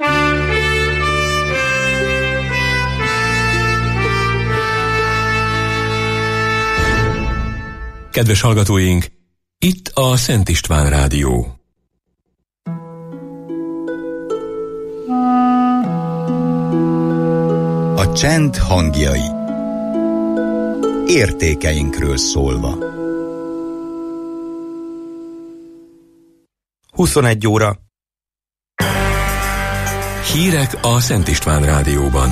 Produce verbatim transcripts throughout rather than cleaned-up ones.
Kedves hallgatóink, itt a Szent István Rádió. A csend hangjai. Értékeinkről szólva. huszonegy óra. Hírek a Szent István Rádióban.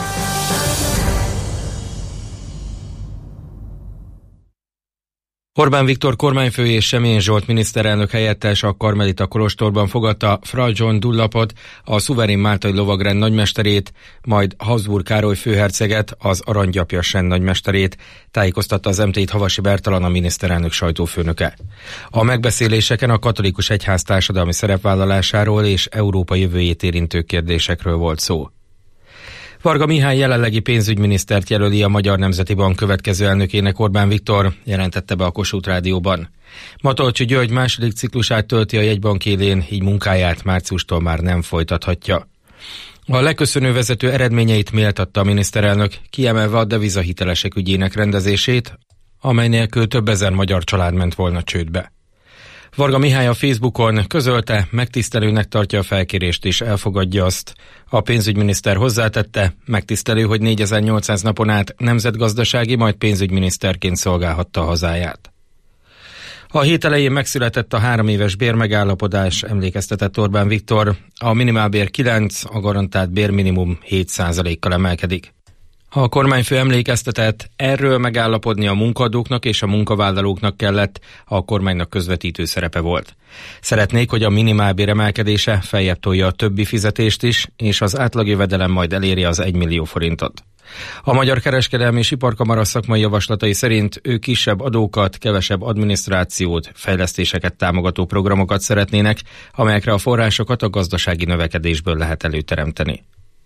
Orbán Viktor kormányfő és Semjén Zsolt miniszterelnök helyettes a Karmelita kolostorban fogadta Fra John Dunlopot, a szuverén máltai lovagrend nagymesterét, majd Habsburg Károly főherceget, az Aranygyapjas rend nagymesterét, tájékoztatta az em té i Havasi Bertalan, a miniszterelnök sajtófőnöke. A megbeszéléseken a katolikus egyház társadalmi szerepvállalásáról és Európa jövőjét érintő kérdésekről volt szó. Varga Mihály jelenlegi pénzügyminisztert jelöli a Magyar Nemzeti Bank következő elnökének Orbán Viktor, jelentette be a Kossuth Rádióban. Matolcsy György második ciklusát tölti a jegybank élén, így munkáját márciustól már nem folytathatja. A leköszönő vezető eredményeit méltatta a miniszterelnök, kiemelve a devizahitelesek ügyének rendezését, amely nélkül több ezer magyar család ment volna csődbe. Varga Mihály a Facebookon közölte, megtisztelőnek tartja a felkérést és elfogadja azt. A pénzügyminiszter hozzátette, megtisztelő, hogy négyezer-nyolcszáz napon át nemzetgazdasági, majd pénzügyminiszterként szolgálhatta a hazáját. A hét elején megszületett a három éves bérmegállapodás, emlékeztetett Orbán Viktor. A minimálbér kilenc, a garantált bérminimum hét százalékkal emelkedik. A kormányfő emlékeztetett, erről megállapodni a munkadóknak és a munkavállalóknak kellett, a kormánynak közvetítő szerepe volt. Szeretnék, hogy a minimálbér emelkedése feljebb tolja a többi fizetést is, és az átlagjövedelem majd eléri az egymillió forintot. A Magyar Kereskedelmi és Iparkamara szakmai javaslatai szerint ők kisebb adókat, kevesebb adminisztrációt, fejlesztéseket támogató programokat szeretnének, amelyekre a forrásokat a gazdasági növekedésből lehet előteremteni.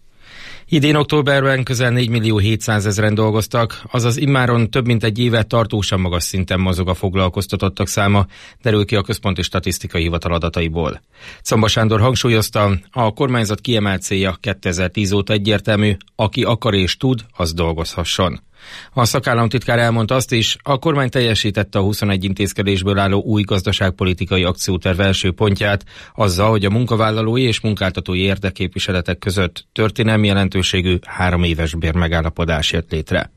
Idén októberben közel négymillió hétszázezren dolgoztak, azaz immáron több mint egy éve tartósan magas szinten mozog a foglalkoztatottak száma, derül ki a Központi Statisztikai Hivatal adataiból. Czomba Sándor hangsúlyozta, a kormányzat kiemelt célja kétezer-tíz óta egyértelmű, aki akar és tud, az dolgozhasson. A szakállamtitkár elmondta azt is, a kormány teljesítette a huszonegy intézkedésből álló új gazdaságpolitikai akcióterv első pontját, azzal, hogy a munkavállalói és munkáltatói érdekképviseletek között történelmi jelentőségű három éves bérmegállapodás jött létre.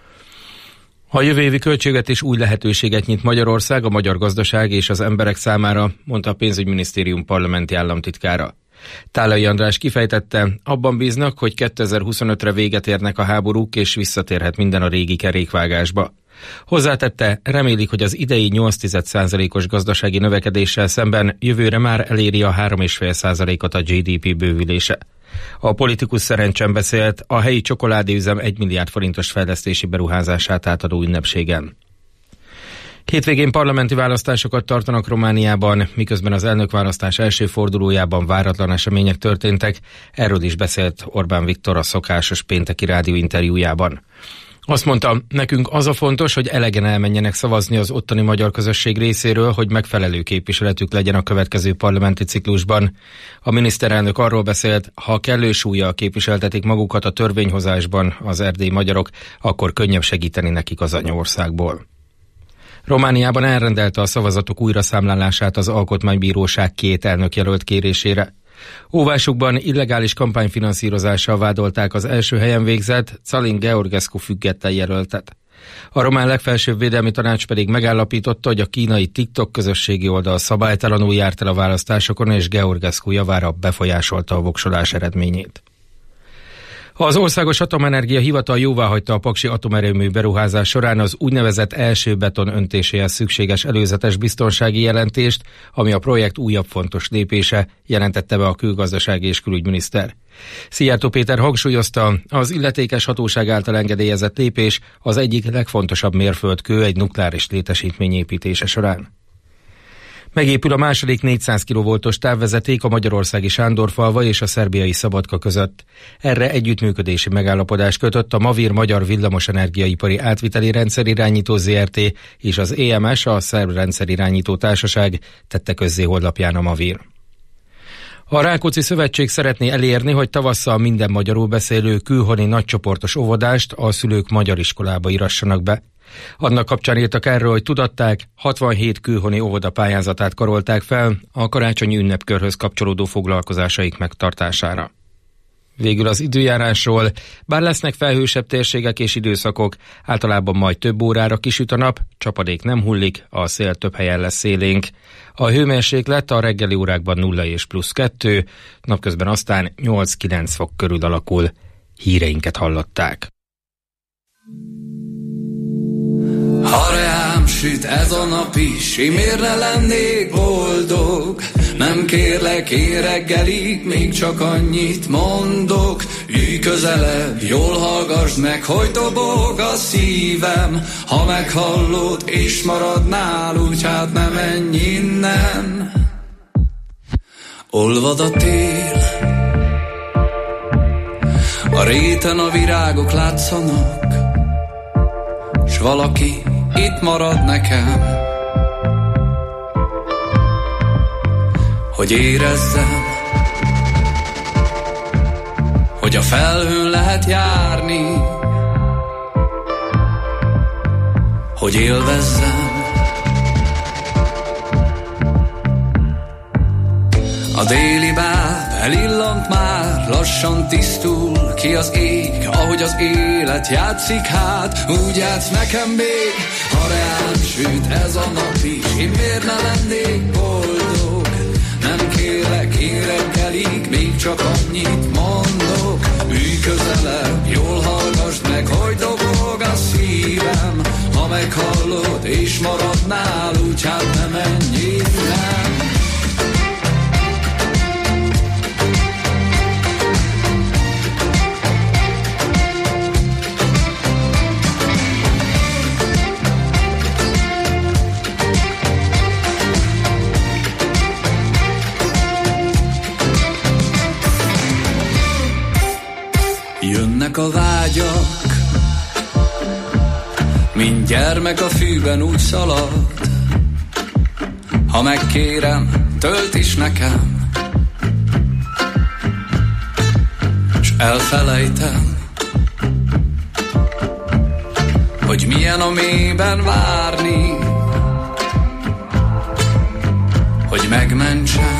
A jövő évi költségvetés új lehetőséget nyit Magyarország, a magyar gazdaság és az emberek számára, mondta a pénzügyminisztérium parlamenti államtitkára. Tálai András kifejtette, abban bíznak, hogy kétezer-huszonötre véget érnek a háborúk, és visszatérhet minden a régi kerékvágásba. Hozzátette, remélik, hogy az idei nyolc egész egy százalékos gazdasági növekedéssel szemben jövőre már eléri a három egész öt százalékot a gé dé pé bővülése. A politikus szerencsén beszélt a helyi csokoládéüzem egy milliárd forintos fejlesztési beruházását átadó ünnepségen. Hétvégén parlamenti választásokat tartanak Romániában, miközben az elnökválasztás első fordulójában váratlan események történtek, erről is beszélt Orbán Viktor a szokásos pénteki rádióinterjújában. Azt mondta, nekünk az a fontos, hogy elegen elmenjenek szavazni az ottani magyar közösség részéről, hogy megfelelő képviseletük legyen a következő parlamenti ciklusban. A miniszterelnök arról beszélt, ha kellő súllyal képviseltetik magukat a törvényhozásban az erdélyi magyarok, akkor könnyebb segíteni nekik az anyaországból. Romániában elrendelte a szavazatok újraszámlálását az Alkotmánybíróság két elnökjelölt kérésére. Óvásukban illegális kampányfinanszírozással vádolták az első helyen végzett Calin Georgescu független jelöltet. A román legfelsőbb védelmi tanács pedig megállapította, hogy a kínai TikTok közösségi oldal szabálytalanul járt el a választásokon, és Georgescu javára befolyásolta a voksolás eredményét. Az Országos Atomenergia Hivatal jóváhagyta a paksi atomerőmű beruházás során az úgynevezett első beton öntéséhez szükséges előzetes biztonsági jelentést, ami a projekt újabb fontos lépése, jelentette be a külgazdasági és külügyminiszter. Szijjártó Péter hangsúlyozta, az illetékes hatóság által engedélyezett lépés az egyik legfontosabb mérföldkő egy nukleáris létesítmény építése során. Megépül a második négyszáz kilovoltos távvezeték a magyarországi Sándorfalva és a szerbiai Szabadka között. Erre együttműködési megállapodást kötött a Mavir Magyar Villamosenergiaipari Átviteli Rendszerirányító zé er té és az é em es, a Szerb Rendszerirányító Társaság, tette közzé honlapján a Mavir. A Rákóczi Szövetség szeretné elérni, hogy tavasszal minden magyarul beszélő külhoni nagycsoportos óvodást a szülők magyar iskolába írassanak be. Annak kapcsán írtak erről, hogy tudatták, hatvanhét külhoni óvoda pályázatát karolták fel a karácsonyi ünnepkörhöz kapcsolódó foglalkozásaik megtartására. Végül az időjárásról, bár lesznek felhősebb térségek és időszakok, általában majd több órára kisüt a nap, csapadék nem hullik, a szél több helyen lesz szélénk. A hőmérséklet a reggeli órákban nulla és plusz kettő, napközben aztán nyolc-kilenc fok körül alakul. Híreinket hallották. Ha reám süt ez a nap is, én miért ne lennék boldog? Nem kérlek én reggelig, még csak annyit mondok. Ülj közelebb, jól hallgassd meg, hogy dobog a szívem. Ha meghallod és maradnál, úgy hát nem menj innen. Olvad a tél, a réten a virágok látszanak, s valaki itt marad nekem, hogy érezzem, hogy a felhőn lehet járni, hogy élvezzem. A déli báb elillant már, lassan tisztul ki az ég, ahogy az élet játszik hát, úgy játsz nekem még. Ha reám süt ez a nap is, én miért ne lennék boldog? Nem kérlek én reggelig, még csak annyit mondok. Ülj közelebb, jól hallgassd meg, hogy dobog a szívem. Ha meghallod és maradnál, úgy hát ne menj innen. Jönnek a vágyak, mint gyermek a fűben úgy szalad. Ha megkérem, tölt is nekem, s elfelejtem, hogy milyen a mélyben várni, hogy megmentsem.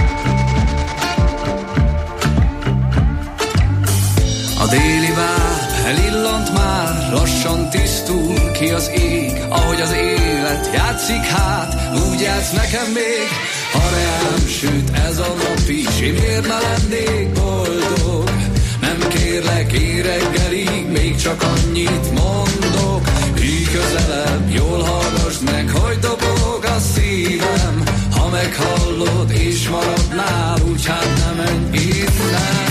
A déli báb elillant már, lassan tisztul ki az ég, ahogy az élet játszik hát, úgy játsz nekem még. Ha reám süt ez a nap is, én miért ne lennék boldog? Nem kérlek én reggelig, még csak annyit mondok. Ülj közelebb, jól hallgassd meg, hogy dobog a szívem. Ha meghallod és maradnál, úgy hát nem menj innen.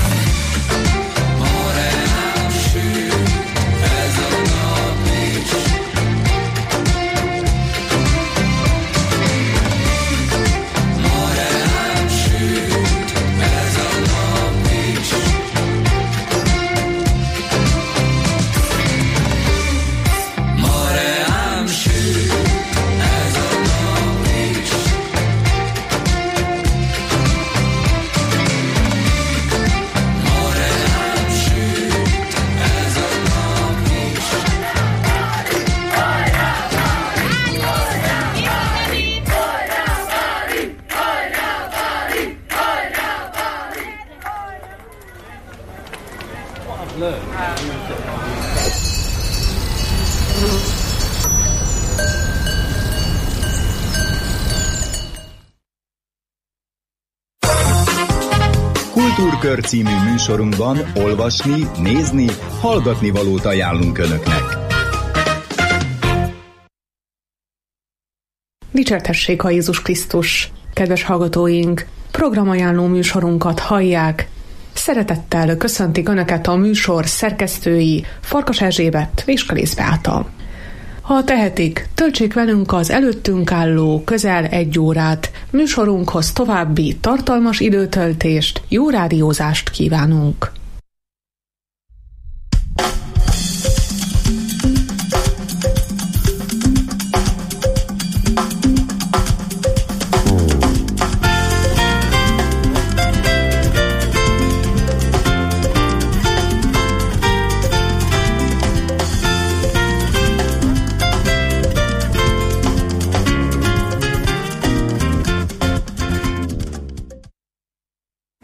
Kultúrkör című műsorunkban olvasni, nézni, hallgatni valót ajánlunk Önöknek. Dicsértessék a Jézus Krisztus! Kedves hallgatóink, programajánló műsorunkat hallják. Szeretettel köszöntik Önöket a műsor szerkesztői, Farkas Erzsébet és Kalész Beáta. Ha tehetik, töltsék velünk az előttünk álló közel egy órát. Műsorunkhoz további tartalmas időtöltést, jó rádiózást kívánunk!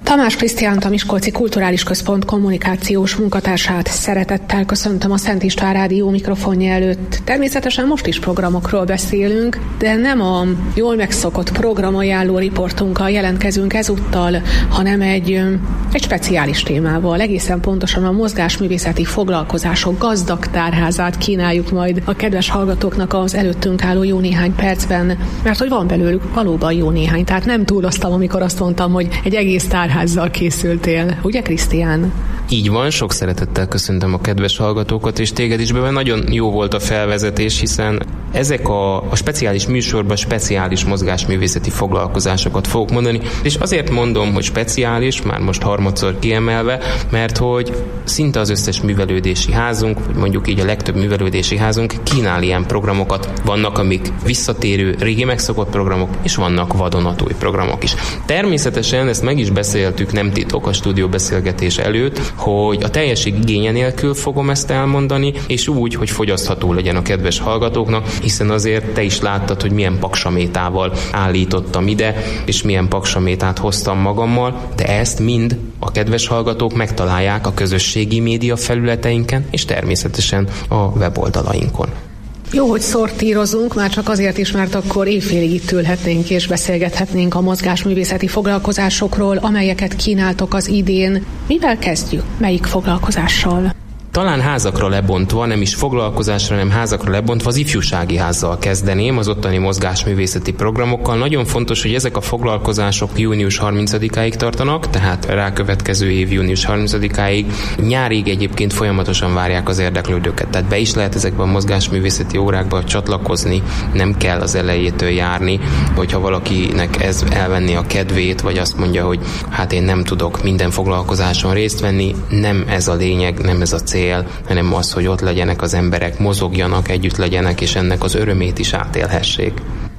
Tamás Krisztiánt, a Miskolci Kulturális Központ kommunikációs munkatársát szeretettel köszöntöm a Szent István Rádió mikrofonja előtt. Természetesen most is programokról beszélünk, de nem a jól megszokott programajánló riportunkkal jelentkezünk ezúttal, hanem egy, egy speciális témával. Egészen pontosan a mozgásművészeti foglalkozások gazdag tárházát kínáljuk majd a kedves hallgatóknak az előttünk álló jó néhány percben, mert hogy van belőlük valóban jó néhány, tehát nem túloztam, amikor azt mondtam, hogy egy egész tárház házzal készültél, ugye Krisztián? Így van, sok szeretettel köszöntöm a kedves hallgatókat, és téged is, benne nagyon jó volt a felvezetés, hiszen ezek a, a speciális műsorban speciális mozgásművészeti foglalkozásokat fogok mondani, és azért mondom, hogy speciális, már most harmadszor kiemelve, mert hogy szinte az összes művelődési házunk, vagy mondjuk így a legtöbb művelődési házunk kínál ilyen programokat. Vannak, amik visszatérő, régi megszokott programok, és vannak vadonatúj programok is. Természetesen ezt meg is beszéltük, nem titok a stúdióbeszélgetés előtt, hogy a teljesség igénye nélkül fogom ezt elmondani, és úgy, hogy fogyasztható legyen a kedves hallgatóknak, hiszen azért te is láttad, hogy milyen paksamétával állítottam ide, és milyen paksamétát hoztam magammal, de ezt mind a kedves hallgatók megtalálják a közösségi média felületeinken, és természetesen a weboldalainkon. Jó, hogy szortírozunk, már csak azért is, mert akkor évfélig itt ülhetnénk és beszélgethetnénk a mozgásművészeti foglalkozásokról, amelyeket kínáltok az idén. Mivel kezdjük? Melyik foglalkozással? Talán házakra lebontva, nem is foglalkozásra, hanem házakra lebontva az ifjúsági házzal kezdeném, az ottani mozgásművészeti programokkal. Nagyon fontos, hogy ezek a foglalkozások június harmincadikáig tartanak, tehát rákövetkező év június harmincadikáig. Nyárig egyébként folyamatosan várják az érdeklődőket, tehát be is lehet ezekben a mozgásművészeti órákba csatlakozni, nem kell az elejétől járni, hogyha valakinek ez elvenni a kedvét, vagy azt mondja, hogy hát én nem tudok minden foglalkozáson részt venni, nem ez a lényeg, nem ez a cél, hanem az, hogy ott legyenek az emberek, mozogjanak, együtt legyenek, és ennek az örömét is átélhessék.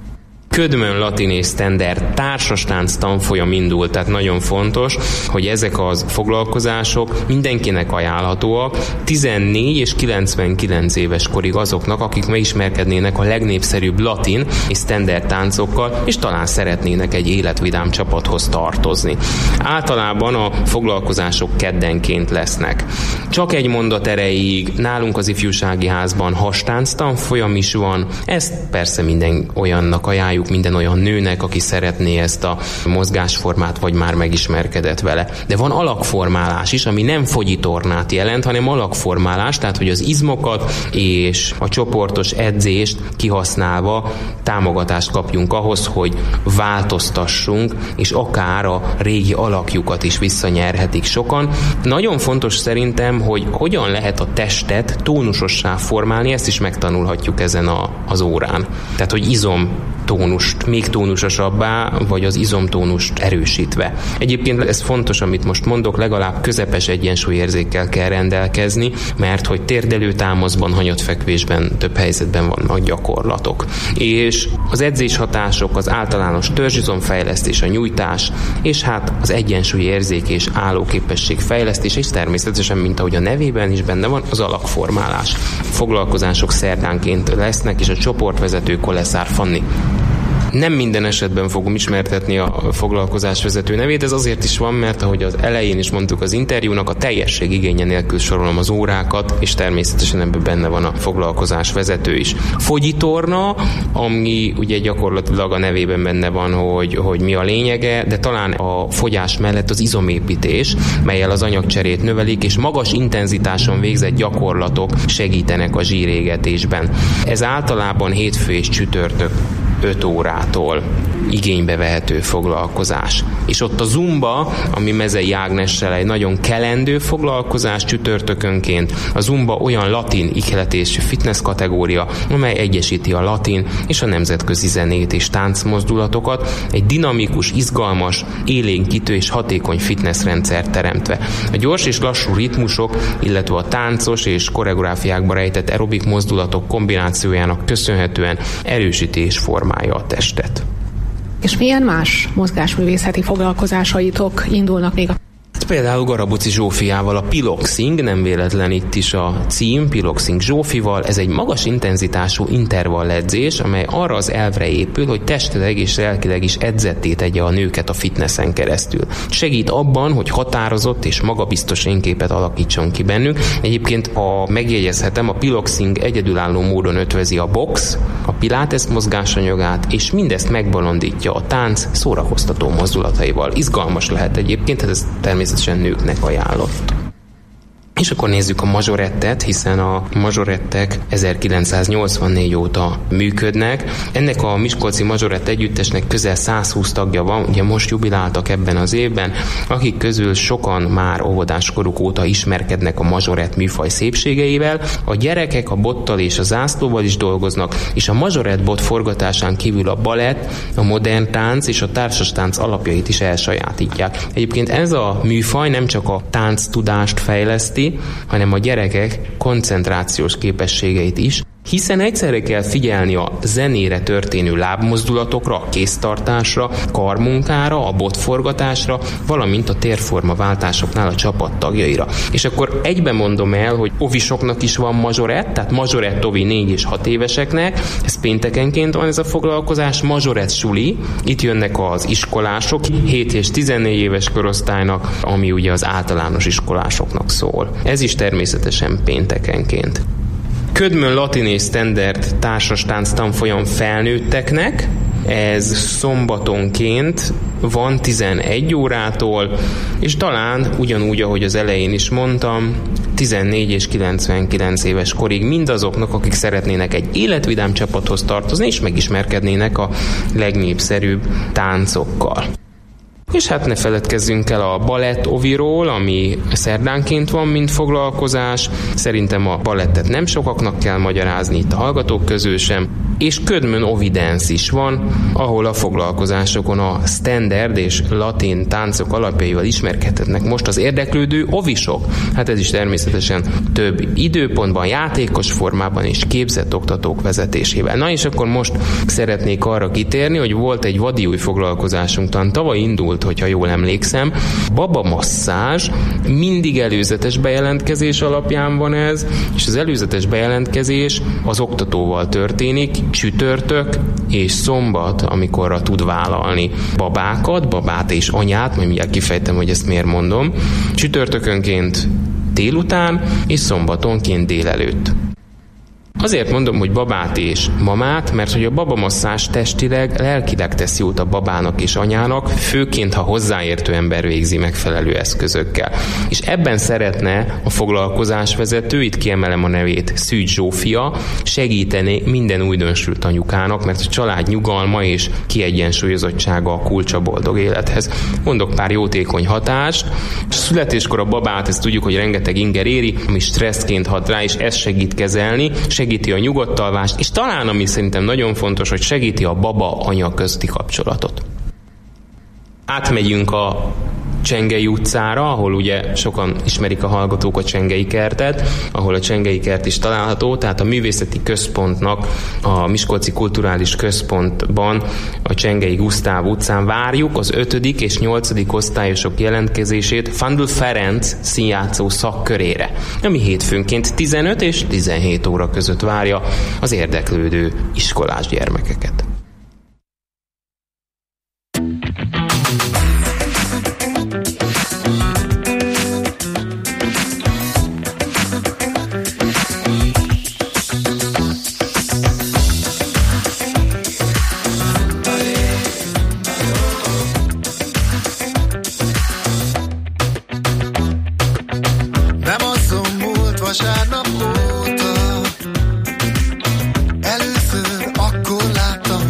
Ködmön latin és sztender társastánc tanfolyam indult, tehát nagyon fontos, hogy ezek az foglalkozások mindenkinek ajánlhatóak, tizennégy és kilencvenkilenc éves korig azoknak, akik megismerkednének a legnépszerűbb latin és sztender táncokkal, és talán szeretnének egy életvidám csapathoz tartozni. Általában a foglalkozások keddenként lesznek. Csak egy mondat erejéig nálunk az ifjúsági házban hastánc tanfolyam is van, ezt persze minden olyannak ajánljuk, minden olyan nőnek, aki szeretné ezt a mozgásformát, vagy már megismerkedett vele. De van alakformálás is, ami nem fogyitornát jelent, hanem alakformálás, tehát hogy az izmokat és a csoportos edzést kihasználva támogatást kapjunk ahhoz, hogy változtassunk, és akár a régi alakjukat is visszanyerhetik sokan. Nagyon fontos szerintem, hogy hogyan lehet a testet tónusossá formálni, ezt is megtanulhatjuk ezen a, az órán. Tehát, hogy izom tónust még tónusosabbá, vagy az izomtónust erősítve. Egyébként ez fontos, amit most mondok, legalább közepes egyensúlyérzékkel kell rendelkezni, mert hogy térdelő támaszban, hanyatfekvésben több helyzetben vannak gyakorlatok. És az edzéshatások, az általános törzsizomfejlesztés, a nyújtás, és hát az egyensúlyérzék és állóképesség fejlesztés, és természetesen, mint ahogy a nevében is benne van, az alakformálás. Foglalkozások szerdánként lesznek, és a csoportvezető Koleszár Fanni. Nem minden esetben fogom ismertetni a foglalkozás vezető nevét, ez azért is van, mert ahogy az elején is mondtuk az interjúnak, a teljesség igénye nélkül sorolom az órákat, és természetesen ebben benne van a foglalkozás vezető is. Fogyitorna, ami ugye gyakorlatilag a nevében benne van, hogy, hogy mi a lényege, de talán a fogyás mellett az izomépítés, melyel az anyagcserét növelik, és magas intenzitáson végzett gyakorlatok segítenek a zsírégetésben. Ez általában hétfő és csütörtök öt órától igénybe vehető foglalkozás. És ott a zumba, ami Mezei Ágnessel egy nagyon kelendő foglalkozás csütörtökönként. A zumba olyan latin ihletésű fitness kategória, amely egyesíti a latin és a nemzetközi zenét és táncmozdulatokat, egy dinamikus, izgalmas, élénkítő és hatékony fitnessrendszert teremtve. A gyors és lassú ritmusok, illetve a táncos és koreográfiákba rejtett aerobik mozdulatok kombinációjának köszönhetően erősíti és formálja a testet. És milyen más mozgásművészeti foglalkozásaitok indulnak még a például Garabuci Zsófiával, a Piloxing, nem véletlen itt is a cím, Piloxing Zsófival. Ez egy magas intenzitású intervalledzés, amely arra az elvre épül, hogy testileg és lelkileg is edzetté tegye a nőket a fitnessen keresztül. Segít abban, hogy határozott és magabiztos énképet alakítson ki bennük. Egyébként a megjegyezhetem, a Piloxing egyedülálló módon ötvözi a box, a pilates mozgásanyagát, és mindezt megbolondítja a tánc szórakoztató mozdulataival. Izgalmas lehet egyébként, tehát ez természetesen nőknek ajánlott. És akkor nézzük a majorettet, hiszen a majorettek ezerkilencszáznyolcvannégy óta működnek. Ennek a miskolci majorett együttesnek közel százhúsz tagja van, ugye most jubiláltak ebben az évben, akik közül sokan már óvodás koruk óta ismerkednek a majorett műfaj szépségeivel. A gyerekek a bottal és a zászlóval is dolgoznak, és a majorett bot forgatásán kívül a balett, a modern tánc és a társas tánc alapjait is elsajátítják. Egyébként ez a műfaj nem csak a tánc tudást fejleszti, hanem a gyerekek koncentrációs képességeit is, hiszen egyszerre kell figyelni a zenére történő lábmozdulatokra, a kéztartásra, karmunkára, a botforgatásra, valamint a térformaváltásoknál a csapat tagjaira. És akkor egyben mondom el, hogy ovisoknak is van majorett, tehát majorett ovi négy és hat éveseknek, ez péntekenként van ez a foglalkozás, majorett suli, itt jönnek az iskolások, hét és tizennégy éves korosztálynak, ami ugye az általános iskolásoknak szól. Ez is természetesen péntekenként. Ködmön latin és standard társas tánc tanfolyam felnőtteknek, ez szombatonként van tizenegy órától, és talán ugyanúgy, ahogy az elején is mondtam, tizennégy és kilencvenkilenc éves korig mindazoknak, akik szeretnének egy életvidám csapathoz tartozni, és megismerkednének a legnépszerűbb táncokkal. És hát ne feledkezzünk el a balett oviról, ami szerdánként van, mint foglalkozás. Szerintem a balettet nem sokaknak kell magyarázni itt a hallgatók közül sem. És Ködmön ovi dance is van, ahol a foglalkozásokon a standard és latin táncok alapjaival ismerkedhetnek most az érdeklődő ovisok. Hát ez is természetesen több időpontban, játékos formában és képzett oktatók vezetésével. Na és akkor most szeretnék arra kitérni, hogy volt egy vadiúj foglalkozásunk, talán tavaly indult, hogyha jól emlékszem. Baba masszázs, mindig előzetes bejelentkezés alapján van ez, és az előzetes bejelentkezés az oktatóval történik, csütörtök és szombat, amikorra tud vállalni babákat, babát és anyát, majd mindjárt kifejtem, hogy ezt miért mondom, csütörtökönként délután és szombatonként délelőtt. Azért mondom, hogy babát és mamát, mert hogy a babamasszázs testileg, lelkileg tesz jót a babának és anyának, főként, ha hozzáértő ember végzi megfelelő eszközökkel. És ebben szeretne a foglalkozásvezető, itt kiemelem a nevét, Szűcs Zsófia, segíteni minden újdonsült anyukának, mert a család nyugalma és kiegyensúlyozottsága a kulcs a boldog élethez. Mondok pár jótékony hatást. A születéskor a babát, ezt tudjuk, hogy rengeteg inger éri, ami stresszként hat rá, és ez segít kezelni, segíti a nyugodtalvást, és talán, ami szerintem nagyon fontos, hogy segíti a baba-anya közti kapcsolatot. Átmegyünk a Csengei utcára, ahol ugye sokan ismerik a hallgatók a Csengei kertet, ahol a Csengei kert is található, tehát a művészeti központnak, a Miskolci Kulturális Központban, a Csengei Gusztáv utcán várjuk az ötödik és nyolcadik osztályosok jelentkezését Fandl Ferenc színjátszó szakkörére, ami hétfőnként tizenöt és tizenhét óra között várja az érdeklődő iskolás gyermekeket. Vasárnap óta először akkor láttam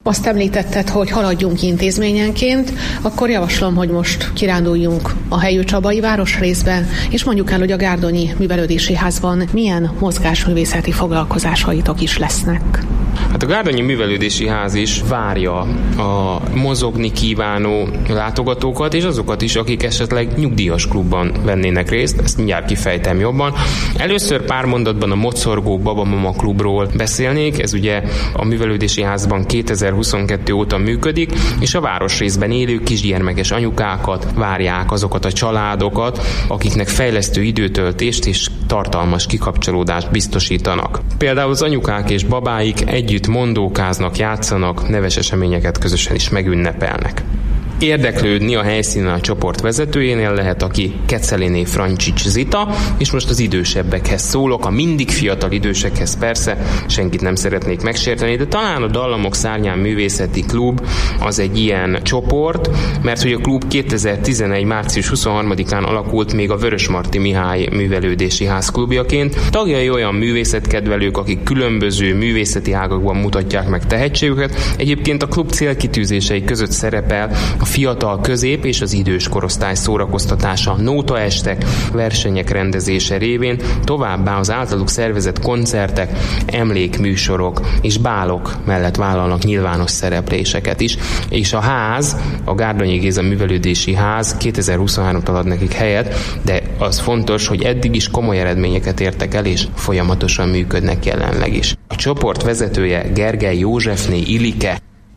Azt említetted, hogy haladjunk intézményenként, akkor javaslom, hogy most kiránduljunk a Helyő-Csabai városrészbe, és mondjuk el, hogy a Gárdonyi Művelődési Házban milyen mozgásművészeti foglalkozásaitok is lesznek. Hát a Gárdonyi Művelődési Ház is várja a mozogni kívánó látogatókat, és azokat is, akik esetleg nyugdíjas klubban vennének részt, ezt mindjárt kifejtem jobban. Először pár mondatban a Mocorgó Babamama klubról beszélnék, ez ugye a Művelődési Házban kétezer-huszonkettő óta működik, és a városrészben élő kisgyermekes anyukákat várják, azokat a családokat, akiknek fejlesztő időtöltést és tartalmas kikapcsolódást biztosítanak. Például az anyukák és babáik együtt mondókáznak, játszanak, neves eseményeket közösen is megünnepelnek. Érdeklődni a helyszínen a csoport vezetőjénél lehet, aki Keceliné Francsics Zita, és most az idősebbekhez szólok, a mindig fiatal idősekhez persze, senkit nem szeretnék megsérteni, de talán a Dallamok Szárnyán Művészeti Klub az egy ilyen csoport, mert hogy a klub kétezer-tizenegy március huszonharmadikán alakult még a Vörösmarty Mihály Művelődési Ház klubjaként. Tagjai olyan művészetkedvelők, akik különböző művészeti ágakban mutatják meg tehetségüket. Egyébként a klub célkitűzései között szerepel a fiatal, közép és az idős korosztály szórakoztatása, nótaestek, versenyek rendezése révén, továbbá az általuk szervezett koncertek, emlékműsorok és bálok mellett vállalnak nyilvános szerepléseket is, és a ház, a Gárdonyi Géza Művelődési Ház kétezer-huszonháromtól ad nekik helyet, de az fontos, hogy eddig is komoly eredményeket értek el, és folyamatosan működnek jelenleg is. A csoport vezetője Gergely Józsefné Ilike.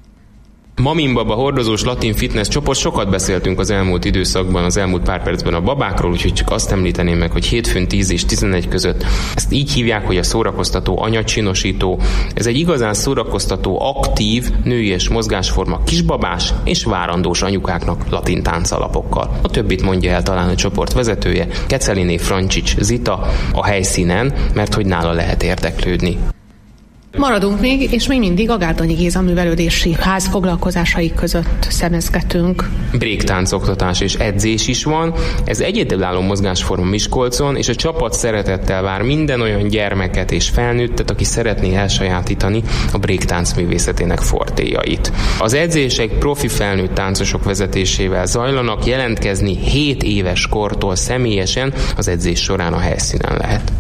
Maminbaba hordozós latin fitness csoport, sokat beszéltünk az elmúlt időszakban, az elmúlt pár percben a babákról, úgyhogy csak azt említeném meg, hogy hétfőn tíz és tizenegy között ezt így hívják, hogy a szórakoztató anyacsinosító. Ez egy igazán szórakoztató, aktív, nőies mozgásforma kisbabás és várandós anyukáknak latin táncalapokkal. A többit mondja el talán a csoport vezetője, Keceliné Francsics Zita a helyszínen, mert hogy nála lehet érdeklődni. Maradunk még, és még mindig a Gárdonyi Géza Művelődési Ház foglalkozásai között szemezgetünk. Breaktánc oktatás és edzés is van. Ez egyedülálló mozgásforma Miskolcon, és a csapat szeretettel vár minden olyan gyermeket és felnőttet, aki szeretné elsajátítani a breaktánc művészetének fortéjait. Az edzések profi felnőtt táncosok vezetésével zajlanak, jelentkezni hét éves kortól személyesen az edzés során a helyszínen lehet.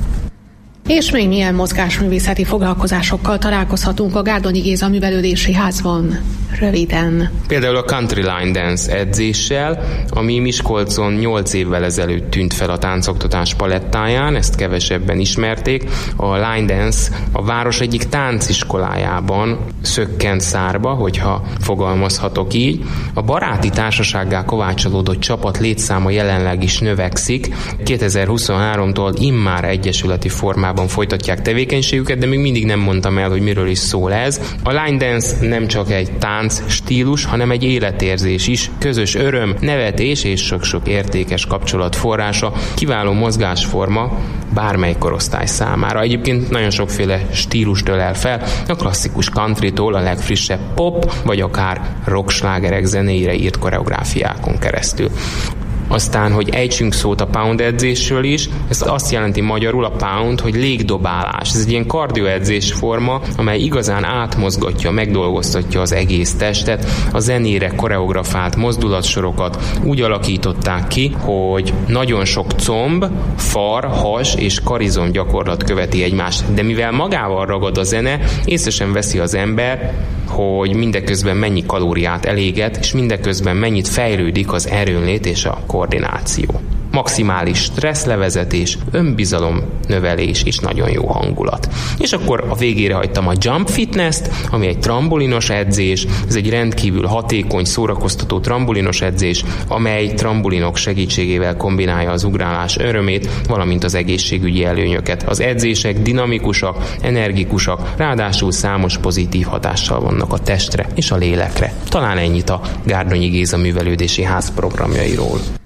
És még milyen mozgásművészeti foglalkozásokkal találkozhatunk a Gárdonyi Géza Művelődési Házban? Röviden. Például a Country Line Dance edzéssel, ami Miskolcon nyolc évvel ezelőtt tűnt fel a táncoktatás palettáján, ezt kevesebben ismerték. A Line Dance a város egyik tánciskolájában szökkent szárba, hogyha fogalmazhatok így. A baráti társasággá kovácsolódott csapat létszáma jelenleg is növekszik. kétezer-huszonháromtól immár egyesületi formában folytatják tevékenységüket, de még mindig nem mondtam el, hogy miről is szól ez. A Line Dance nem csak egy tánc stílus, hanem egy életérzés is, közös öröm, nevetés és sok-sok értékes kapcsolat forrása, kiváló mozgásforma bármely korosztály számára. Egyébként nagyon sokféle stílust ölel fel, a klasszikus countrytól a legfrissebb pop, vagy akár rockslágerek zenéire írt koreográfiákon keresztül. Aztán, hogy ejtsünk szót a pound edzésről is, ez azt jelenti magyarul a pound, hogy légdobálás. Ez egy ilyen kardioedzés forma, amely igazán átmozgatja, megdolgoztatja az egész testet. A zenére koreografált mozdulatsorokat úgy alakították ki, hogy nagyon sok comb, far, has és karizom gyakorlat követi egymást. De mivel magával ragad a zene, észre sem veszi az ember, hogy mindeközben mennyi kalóriát eléget, és mindeközben mennyit fejlődik az erőnlét és a koordináció. Maximális stresszlevezetés, önbizalom növelés és nagyon jó hangulat. És akkor a végére hagytam a Jump Fitness-t, ami egy trambulinos edzés, ez egy rendkívül hatékony, szórakoztató trambulinos edzés, amely trambulinok segítségével kombinálja az ugrálás örömét, valamint az egészségügyi előnyöket. Az edzések dinamikusak, energikusak, ráadásul számos pozitív hatással vannak a testre és a lélekre. Talán ennyit a Gárdonyi Géza Művelődési Ház programjairól.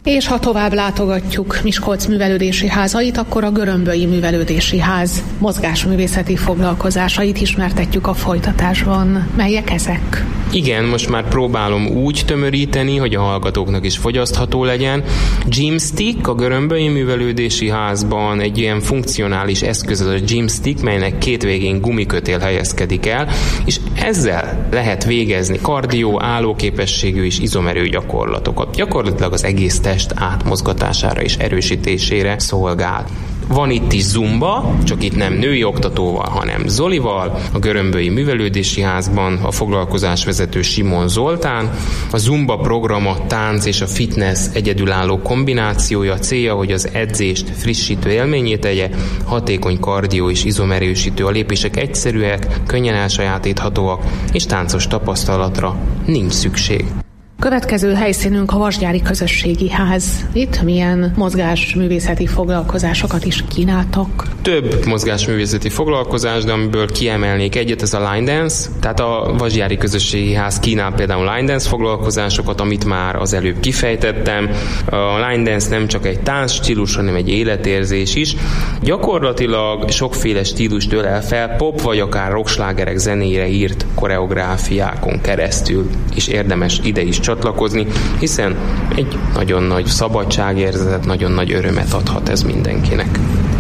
És ha tovább látogatjuk Miskolc művelődési házait, akkor a Görömbölyi Művelődési Ház mozgásművészeti foglalkozásait ismertetjük a folytatásban. Melyek ezek? Igen, most már próbálom úgy tömöríteni, hogy a hallgatóknak is fogyasztható legyen. Gymstick a Görömbölyi Művelődési Házban egy ilyen funkcionális eszköz, az a gymstick, melynek két végén gumikötél helyezkedik el, és ezzel lehet végezni kardió, állóképességű és izomerő gyakorlatokat. Gyakorlatilag az egész test átmozgatására és erősítésére szolgál. Van itt is zumba, csak itt nem női oktatóval, hanem Zolival, a Görömbölyi Művelődési Házban a foglalkozásvezető Simon Zoltán. A zumba program a tánc és a fitness egyedülálló kombinációja, célja, hogy az edzést frissítő élményét tegye, hatékony kardió és izomerősítő, a lépések egyszerűek, könnyen elsajátíthatóak, és táncos tapasztalatra nincs szükség. Következő helyszínünk a Vasgyári Közösségi Ház. Itt milyen mozgásművészeti foglalkozásokat is kínáltak? Több mozgásművészeti foglalkozás, de amiből kiemelnék egyet, ez a line dance. Tehát a Vasgyári Közösségi Ház kínál például line dance foglalkozásokat, amit már az előbb kifejtettem. A line dance nem csak egy táncstílus, hanem egy életérzés is. Gyakorlatilag sokféle stílust ölel fel, pop vagy akár rockslágerek zenéjére írt koreográfiákon keresztül, és érdemes ide is csatlakozni, hiszen egy nagyon nagy szabadságérzetet, nagyon nagy örömet adhat ez mindenkinek.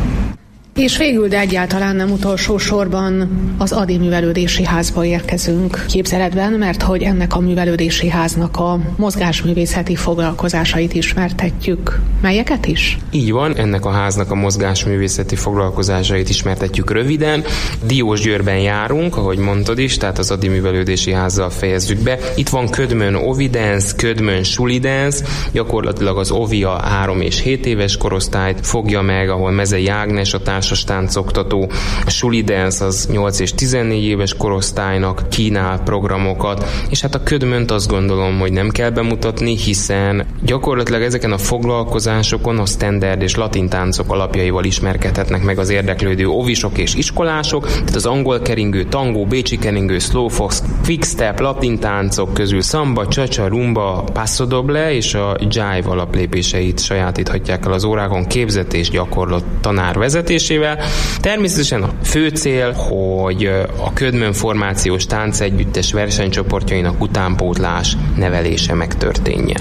És végül, de egyáltalán nem utolsó sorban az Ady Művelődési Házba érkezünk képzeletben, mert hogy ennek a művelődési háznak a mozgásművészeti foglalkozásait ismertetjük. Melyeket is? Így van, ennek a háznak a mozgásművészeti foglalkozásait ismertetjük röviden. Diósgyőrben járunk, ahogy mondtad is, tehát az Ady Művelődési Házzal fejezzük be. Itt van Ködmön Ovidance, Ködmön Sulidance, gyakorlatilag az Ovi a három és hét éves korosztályt fogja meg, ahol Mezei Ágnes a társas táncoktató, a Sulidance az nyolc és tizennégy éves korosztálynak kínál programokat, és hát a Ködmönt azt gondolom, hogy nem kell bemutatni, hiszen gyakorlatilag ezeken a foglalkozásokon a standard és latin táncok alapjaival ismerkedhetnek meg az érdeklődő ovisok és iskolások, tehát az angol keringő, tangó, bécsi keringő, slow fox, quickstep, latin táncok közül szamba, csa-csa, rumba, passo doble és a jive alaplépéseit sajátíthatják el az órákon képzett és gyakorlott tanár vezetésével. Természetesen a fő cél, hogy a Ködmön formációs táncegyüttes versenycsoportjainak utánpótlás nevelése megtörténjen.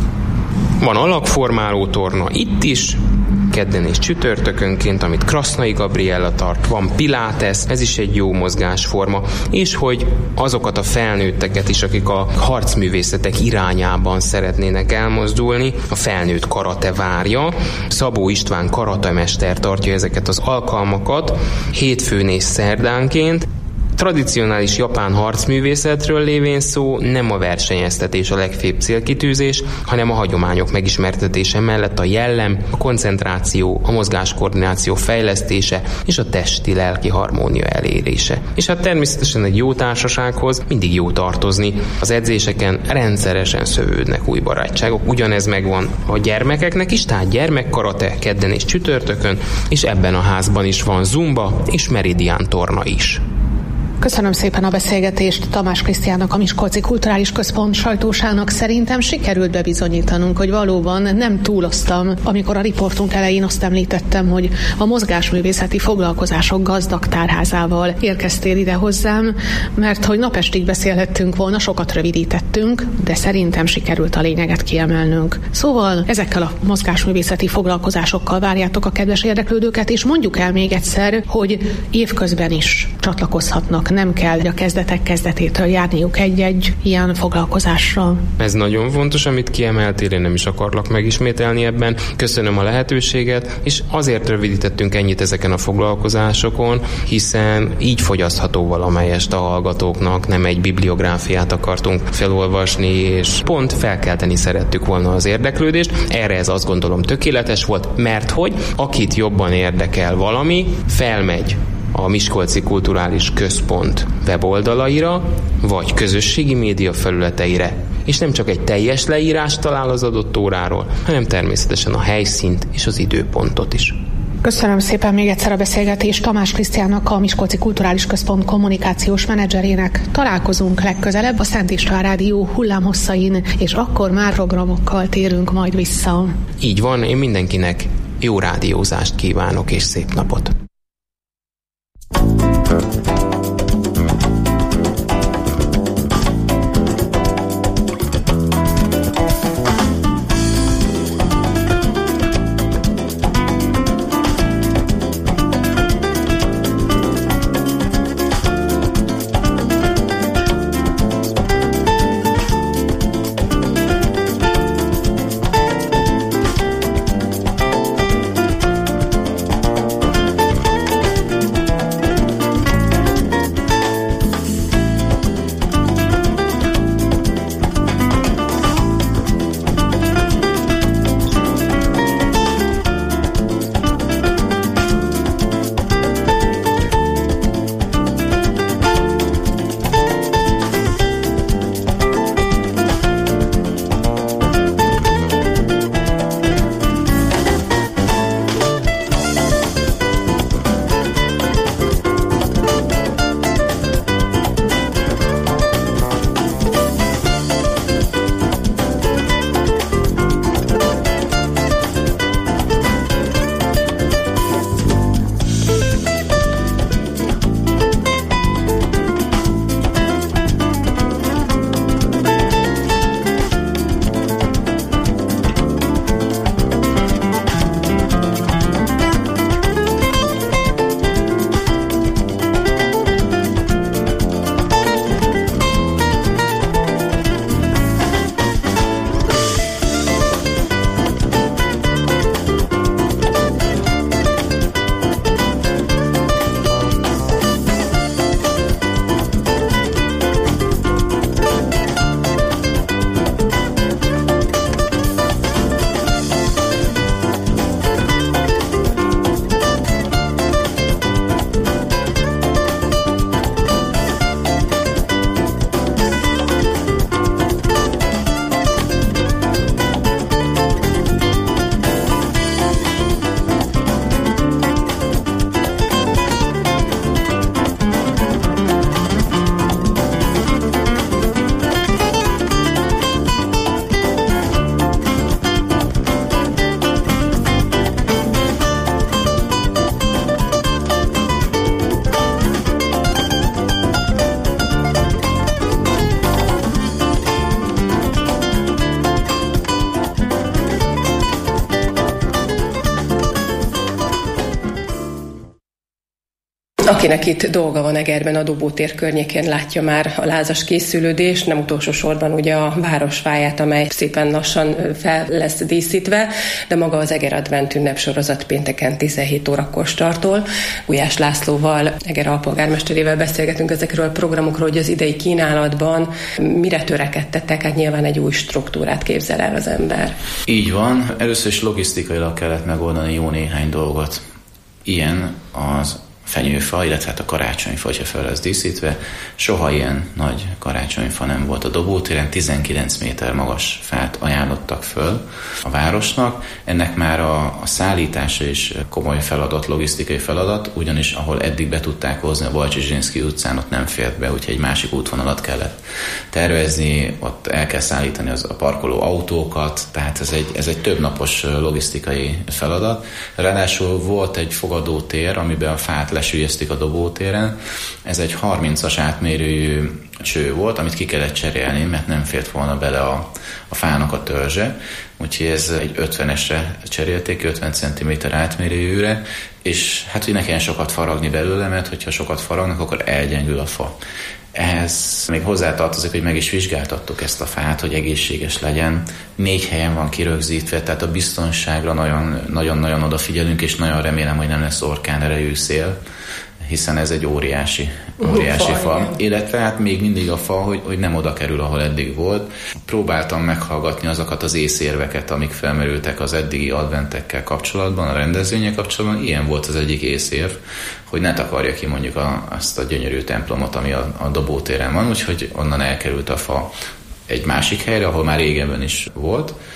Van alakformáló torna itt is, kedden és csütörtökönként, amit Krasznai Gabriella tart, van pilates, ez is egy jó mozgásforma, és hogy azokat a felnőtteket is, akik a harcművészetek irányában szeretnének elmozdulni, a felnőtt karate várja. Szabó István karatemester tartja ezeket az alkalmakat hétfőn és szerdánként. Tradicionális japán harcművészetről lévén szó, nem a versenyeztetés a legfőbb célkitűzés, hanem a hagyományok megismertetése mellett a jellem, a koncentráció, a mozgáskoordináció fejlesztése és a testi-lelki harmónia elérése. És hát természetesen egy jó társasághoz mindig jó tartozni. Az edzéseken rendszeresen szövődnek új barátságok, ugyanez megvan a gyermekeknek is, tehát gyermekkarate kedden és csütörtökön, és ebben a házban is van zumba és meridián torna is. Köszönöm szépen a beszélgetést Tamás Krisztiánnak, a Miskolci Kulturális Központ sajtósának. Szerintem sikerült bebizonyítanunk, hogy valóban nem túloztam, amikor a riportunk elején azt említettem, hogy a mozgásművészeti foglalkozások gazdag tárházával érkeztél ide hozzám, mert hogy napestig beszélhettünk volna, sokat rövidítettünk, de szerintem sikerült a lényeget kiemelnünk. Szóval ezekkel a mozgásművészeti foglalkozásokkal várjátok a kedves érdeklődőket, és mondjuk el még egyszer, hogy évközben is csatlakozhatnak. Nem kell a kezdetek kezdetétől járniuk egy-egy ilyen foglalkozásra. Ez nagyon fontos, amit kiemeltél, én nem is akarlak megismételni ebben. Köszönöm a lehetőséget, és azért rövidítettünk ennyit ezeken a foglalkozásokon, hiszen így fogyasztható valamelyest a hallgatóknak, nem egy bibliográfiát akartunk felolvasni, és pont felkelteni szerettük volna az érdeklődést. Erre ez azt gondolom tökéletes volt, mert hogy akit jobban érdekel valami, felmegy a Miskolci Kulturális Központ weboldalaira, vagy közösségi média felületeire, és nem csak egy teljes leírást talál az adott óráról, hanem természetesen a helyszínt és az időpontot is. Köszönöm szépen még egyszer a beszélgetést Tamás Krisztiánnak, a Miskolci Kulturális Központ kommunikációs menedzserének. Találkozunk legközelebb a Szent István Rádió hullámhosszain, és akkor már programokkal térünk majd vissza. Így van, én mindenkinek jó rádiózást kívánok, és szép napot! Akinek itt dolga van Egerben, a Dobótér környékén látja már a lázas készülődést, nem utolsó sorban ugye a városfáját, amely szépen lassan fel lesz díszítve, de maga az Eger Advent ünnepsorozat pénteken tizenhét órakor startol. Gulyás Lászlóval, Eger alpolgármesterével beszélgetünk ezekről a programokról, hogy az idei kínálatban mire törekedtetek, hát nyilván egy új struktúrát képzel el az ember. Így van, először is logisztikailag kellett megoldani jó néhány dolgot. Ilyen az fenyőfa, illetve hát a karácsonyfa, hogyha fel lesz díszítve. Soha ilyen nagy karácsonyfa nem volt a Dobótéren, tizenkilenc méter magas fát ajánlottak föl a városnak. Ennek már a, a szállítása is komoly feladat, logisztikai feladat, ugyanis ahol eddig be tudták hozni a Balcsy-Zsinszky utcán, ott nem fért be, úgyhogy egy másik útvonalat kellett tervezni, ott el kell szállítani az a parkoló autókat, tehát ez egy, ez egy többnapos logisztikai feladat. Ráadásul volt egy fogadótér, amiben a fát lesüllyesztik a Dobótéren. Ez egy harmincas átmérőjű cső volt, amit ki kellett cserélni, mert nem fért volna bele a, a fának a törzse. Úgyhogy ez egy ötvenesre cserélték, ötven centiméter átmérőjűre, és hát, hogy ne kelljen sokat faragni belőle, mert hogyha sokat faragnak, akkor elgyengül a fa. Ehhez még hozzátartozik, hogy meg is vizsgáltattuk ezt a fát, hogy egészséges legyen. Négy helyen van kirögzítve, tehát a biztonságra nagyon-nagyon odafigyelünk, és nagyon remélem, hogy nem lesz orkán erejű szél, hiszen ez egy óriási, óriási uh, fa. fa. Illetve hát még mindig a fa, hogy, hogy nem oda kerül, ahol eddig volt. Próbáltam meghallgatni azokat az észérveket, amik felmerültek az eddigi adventekkel kapcsolatban, a rendezvények kapcsolatban. Ilyen volt az egyik észérv, hogy ne takarja ki mondjuk a, azt a gyönyörű templomot, ami a, a Dobótéren van, úgyhogy onnan elkerült a fa egy másik helyre, ahol már régebben is volt.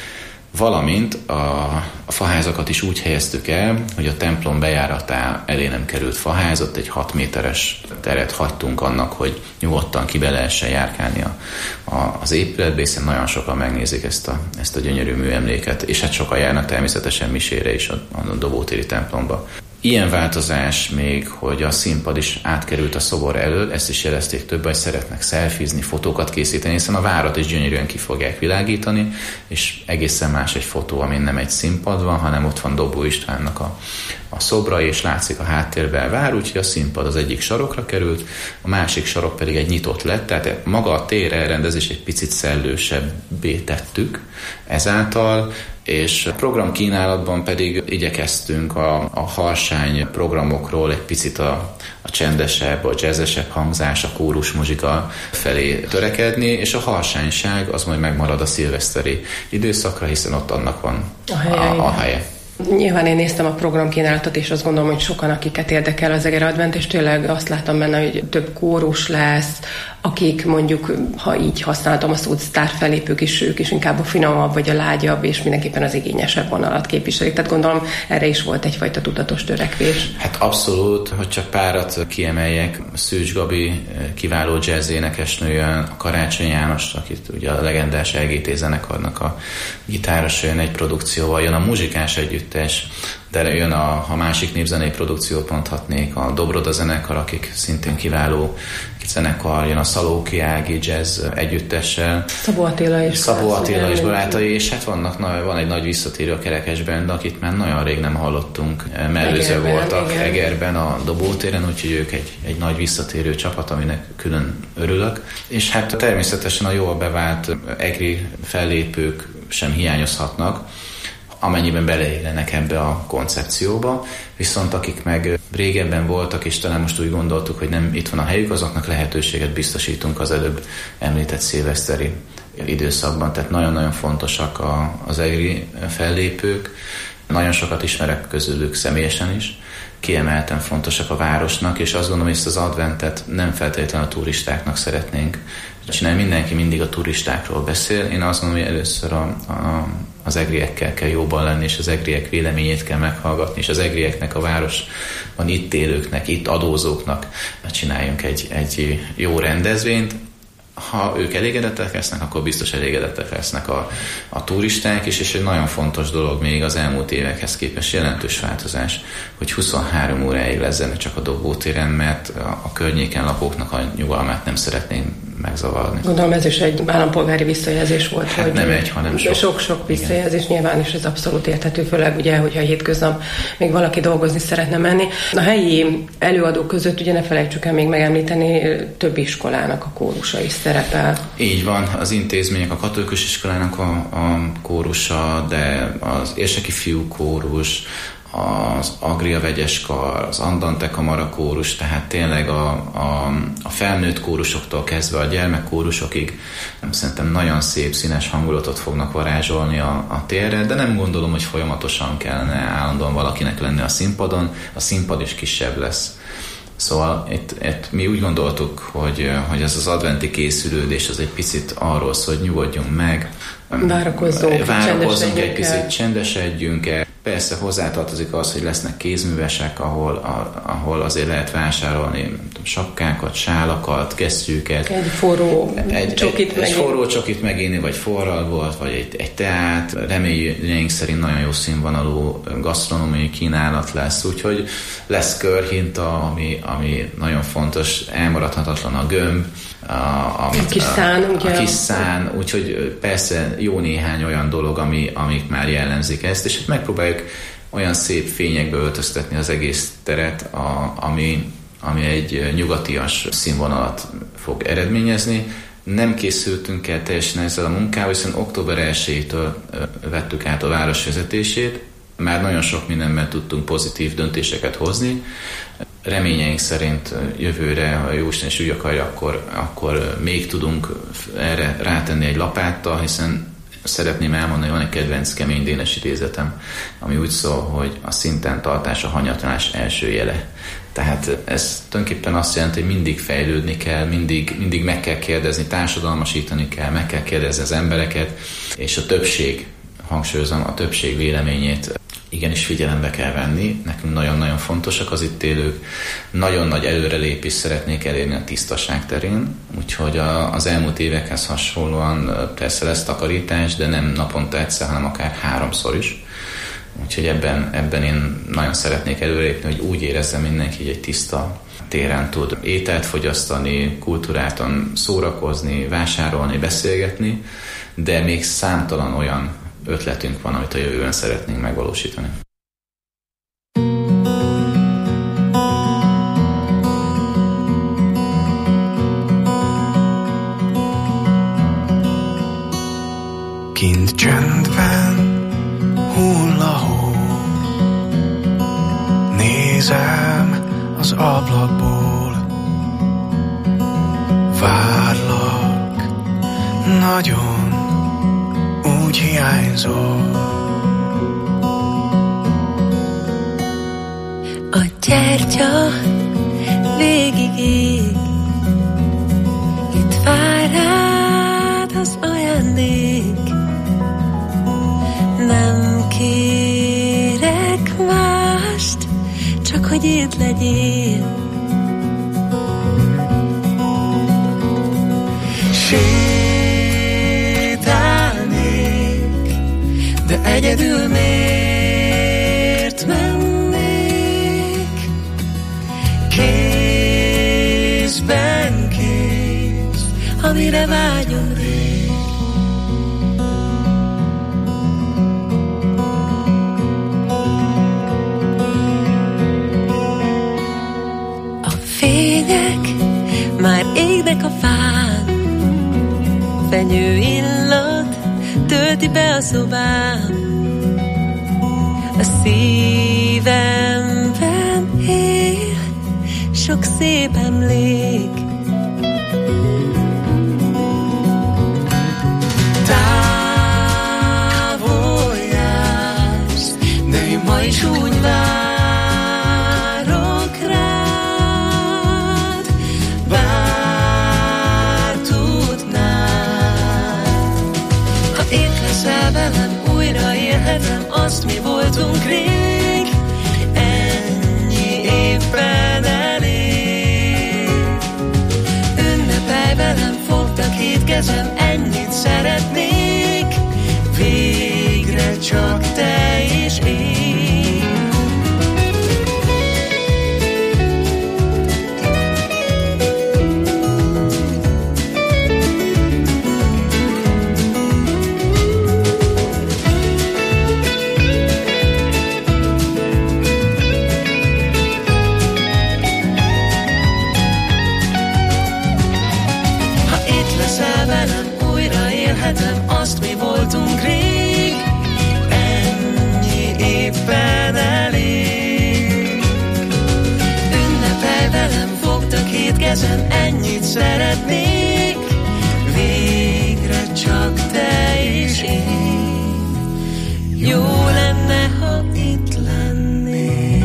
Valamint a, a faházakat is úgy helyeztük el, hogy a templom bejáratá elé nem került faház, ott egy hat méteres teret hagytunk annak, hogy nyugodtan ki be lehessen járkálni a, a, az épületbe, hiszen nagyon sokan megnézik ezt a, ezt a gyönyörű műemléket, és hát sokan járnak természetesen misére is a, a Dobótéri templomba. Ilyen változás még, hogy a színpad is átkerült a szobor elől, ezt is jelezték többen, hogy szeretnek szelfizni, fotókat készíteni, hiszen a várat is gyönyörűen ki fogják világítani, és egészen más egy fotó, amin nem egy színpad van, hanem ott van Dobó Istvánnak a, a szobra, és látszik a háttérben a vár, úgyhogy a színpad az egyik sarokra került, a másik sarok pedig egy nyitott lett, tehát maga a tér elrendezés egy picit szellősebbé tettük ezáltal, és a programkínálatban pedig igyekeztünk a, a harsány programokról egy picit a, a csendesebb, a jazzesebb hangzás, a kórus muzsika felé törekedni, és a harsányság az majd megmarad a szilveszteri időszakra, hiszen ott annak van a helye. A, a helye. Nyilván én néztem a programkínálatot, és azt gondolom, hogy sokan, akiket érdekel az Eger Advent, és tényleg azt látom benne, hogy több kórus lesz, akik mondjuk, ha így használtam a szót, sztárfellépők is, ők is inkább a finomabb, vagy a lágyabb, és mindenképpen az igényesebb vonalat képviselik. Tehát gondolom, erre is volt egyfajta tudatos törekvés. Hát abszolút, hogy csak párat kiemeljek, Szűcs Gabi kiváló jazz énekesnő jön, a Karácsony János, akit ugye a legendás el gé té zenekarnak a gitáros jön egy produkcióval, jön a muzsikás együttes, de jön a, a másik népzenei produkciót mondhatnék, a Dobroda zenekar, akik szintén kiváló zenekar, jön a Szalóki Ági jazz együttessel. Szabó Attila és Szabó Attila és barátai, és hát vannak, van egy nagy visszatérő a Kerekes Band, akit már nagyon rég nem hallottunk. Mellőző voltak igen. Egerben a Dobótéren, úgyhogy ők egy, egy nagy visszatérő csapat, aminek külön örülök. És hát természetesen a jól bevált egri fellépők sem hiányozhatnak, amennyiben beleillenek ebbe a koncepcióba, viszont akik meg régebben voltak, és talán most úgy gondoltuk, hogy nem itt van a helyük, azoknak lehetőséget biztosítunk az előbb említett szilveszteri időszakban. Tehát nagyon-nagyon fontosak a, az egri fellépők, nagyon sokat ismerek közülük személyesen is, kiemelten fontosak a városnak, és azt gondolom, hogy ezt az adventet nem feltétlenül a turistáknak szeretnénk csinálni. Mindenki mindig a turistákról beszél. Én azt gondolom, hogy először a, a, az egriekkel kell jóban lenni, és az egriek véleményét kell meghallgatni, és az egrieknek, a városban itt élőknek, itt adózóknak csináljunk egy, egy jó rendezvényt. Ha ők elégedettek lesznek, akkor biztos elégedettek lesznek a, a turisták is, és egy nagyon fontos dolog még az elmúlt évekhez képest jelentős változás, hogy huszonhárom óráig lesz zene csak a Dobótéren, mert a, a környéken lakóknak a nyugalmát nem szeretnénk megzavarni. Gondolom ez is egy állampolgári visszajelzés volt. Hát hogy nem egy, hanem sok. Sok-sok visszajelzés, igen. Nyilván is ez abszolút érthető, főleg ugye, hogyha a hétköznap még valaki dolgozni szeretne menni. A helyi előadók között ugye ne felejtsük el még megemlíteni, több iskolának a kórusa is szerepel. Így van, az intézmények, a katolikus iskolának a, a kórusa, de az érseki fiú kórus, az Agria vegyeskar, az Andante kamara kórus, tehát tényleg a, a, a felnőtt kórusoktól kezdve a gyermekkórusokig szerintem nagyon szép, színes hangulatot fognak varázsolni a, a térre, de nem gondolom, hogy folyamatosan kellene állandóan valakinek lenni a színpadon, a színpad is kisebb lesz. Szóval itt, itt mi úgy gondoltuk, hogy, hogy ez az adventi készülődés az egy picit arról szól, hogy nyugodjunk meg, várakozzunk, várakozzunk egy picit, csendesedjünk el. Persze hozzátartozik az, hogy lesznek kézművesek, ahol, a, ahol azért lehet vásárolni tudom, sapkákat, sálakat, kesztyűket. Egy forró egy, csokit egy, egy forró csokit meginni, vagy forral volt, vagy egy, egy teát. Reményeink szerint nagyon jó színvonalú gasztronómiai kínálat lesz, úgyhogy lesz körhinta, ami, ami nagyon fontos, elmaradhatatlan a gömb, a, a, a kis szán, a, ugye? A kis szán, úgyhogy persze jó néhány olyan dolog, ami, amik már jellemzik ezt, és megpróbáljuk olyan szép fényekbe öltöztetni az egész teret, a, ami, ami egy nyugatias színvonalat fog eredményezni. Nem készültünk el teljesen ezzel a munkával, hiszen október elsejétől vettük át a város vezetését, már nagyon sok mindenben tudtunk pozitív döntéseket hozni. Reményeink szerint jövőre, ha Jóisten is úgy akarja, akkor, akkor még tudunk erre rátenni egy lapáttal, hiszen szeretném elmondani, hogy van egy kedvenc Kemény Dénes idézetem, ami úgy szól, hogy a szinten tartás a hanyatlás első jele. Tehát ez tulajdonképpen azt jelenti, hogy mindig fejlődni kell, mindig, mindig meg kell kérdezni, társadalmasítani kell, meg kell kérdezni az embereket, és a többség hangsúlyozom, a többség véleményét igenis figyelembe kell venni. Nekünk nagyon-nagyon fontosak az itt élők. Nagyon nagy előrelépést szeretnék elérni a tisztaság terén, úgyhogy a, az elmúlt évekhez hasonlóan persze lesz takarítás, de nem naponta egyszer, hanem akár háromszor is. Úgyhogy ebben, ebben én nagyon szeretnék előrelépni, hogy úgy érezzem mindenki, hogy egy tiszta téren tud ételt fogyasztani, kultúráton szórakozni, vásárolni, beszélgetni, de még számtalan olyan ötletünk van, amit a jövőben szeretnénk megvalósítani. Kint csendben hull a hó, nézem az ablakból, várlak, nagyon úgy hiányzol. A gyertya végig ég, itt vár rád az ajándék. Nem kérek mást, csak hogy itt legyél. Sétálnék, de egyedül miért mennék? Kézben kéz, amire vágyom rég. A fények már égnek a fán, fenyő illat tölti be a szobám. A szívemben él sok szép emlék. Távol jársz, de én ma is úgy várok rád. Bár tudnád, ha itt leszel velem, újra élhetem azt, mi voltunk rég. Ennyi évben elég. Ünnepelj velem, fogd a két kezem, ennyit szeretnék. Végre csak te és én. Azt, mi voltunk rég, ennyi évben elég. Ünnepelj velem, fogd a két kezem, ennyit szeretnék. Végre csak te és én. Jó lenne, ha itt lennél.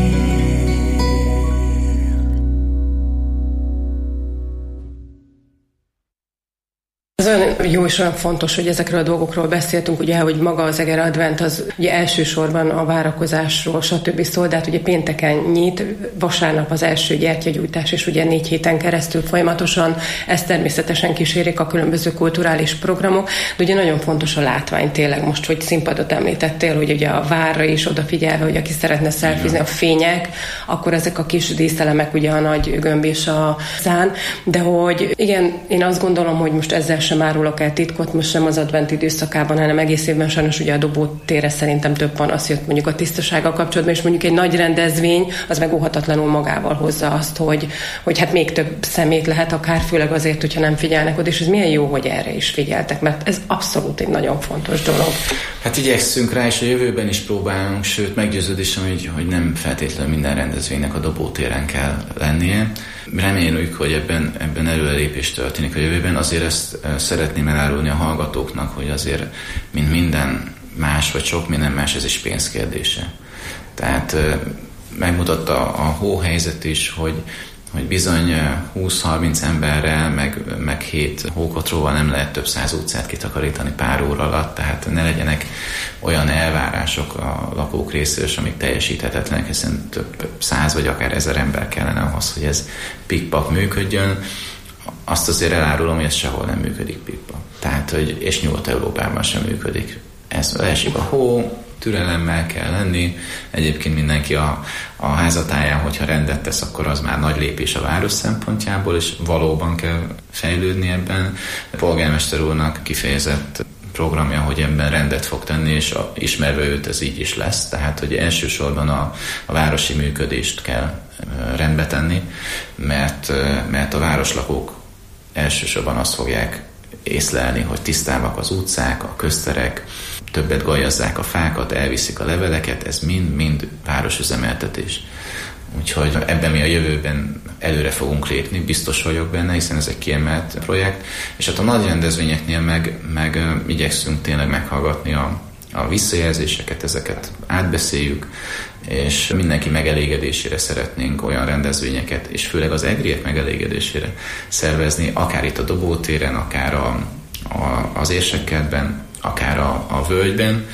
Ez olyan jó és olyan fontos, hogy ezekről a dolgokról beszéltünk, ugye, hogy maga az Eger Advent az ugye elsősorban a várakozásról, stb. Szól, de hát ugye pénteken nyit, vasárnap az első gyertyagyújtás, és ugye négy héten keresztül folyamatosan ezt természetesen kísérik a különböző kulturális programok, de ugye nagyon fontos a látvány tényleg most, hogy színpadot említettél, hogy ugye a várra is odafigyelve, hogy aki szeretne szelfizni, a fények, akkor ezek a kis díszelemek, ugye a nagy gömb és a szán, de hogy igen, én azt gondolom, hogy most ezzel sem árulok el titkot, most sem az advent időszakában, hanem egész évben sajnos ugye a dobótérre szerintem több panasz jött mondjuk a tisztasággal kapcsolatban, és mondjuk egy nagy rendezvény, az meg óhatatlanul magával hozza azt, hogy, hogy hát még több szemét lehet akár, főleg azért, hogyha nem figyelnek oda, és ez milyen jó, hogy erre is figyeltek, mert ez abszolút egy nagyon fontos dolog. Hát igyekszünk rá, és a jövőben is próbálunk, sőt meggyőződésem, hogy, hogy nem feltétlenül minden rendezvénynek a dobótéren kell lennie. Reméljük, hogy ebben, ebben előrelépés történik a jövőben. Azért ezt szeretném elárulni a hallgatóknak, hogy azért, mint minden más, vagy sok minden más, ez is pénzkérdése. Tehát megmutatta a hóhelyzet is, hogy, hogy bizony húsz-harminc emberrel, meg, meg hét hókotróval nem lehet több száz utcát kitakarítani pár óra alatt, tehát ne legyenek olyan elvárások a lakók részéről, amik teljesíthetetlenek, hiszen több száz vagy akár ezer ember kellene ahhoz, hogy ez pikpak működjön. Azt azért elárulom, hogy ez sehol nem működik pikpak. Tehát, hogy, és Nyugat-Európában sem működik. Ez esik a hó, türelemmel kell lenni. Egyébként mindenki a, a házatáján, hogyha rendet tesz, akkor az már nagy lépés a város szempontjából, és valóban kell fejlődni ebben. A polgármester úrnak kifejezett programja, hogy ebben rendet fog tenni, és a, ismerve őt ez így is lesz. Tehát, hogy elsősorban a, a városi működést kell rendbe tenni, mert, mert a városlakók elsősorban azt fogják észlelni, hogy tisztábbak az utcák, a közterek, többet gajazzák a fákat, elviszik a leveleket, ez mind-mind városüzemeltetés. Úgyhogy ebben mi a jövőben előre fogunk lépni, biztos vagyok benne, hiszen ez egy kiemelt projekt, és hát a nagy rendezvényeknél meg, meg igyekszünk tényleg meghallgatni a, a visszajelzéseket, ezeket átbeszéljük, és mindenki megelégedésére szeretnénk olyan rendezvényeket, és főleg az egriek megelégedésére szervezni, akár itt a Dobótéren, akár a, a, az Érsekkertben, akár a, a völgyben,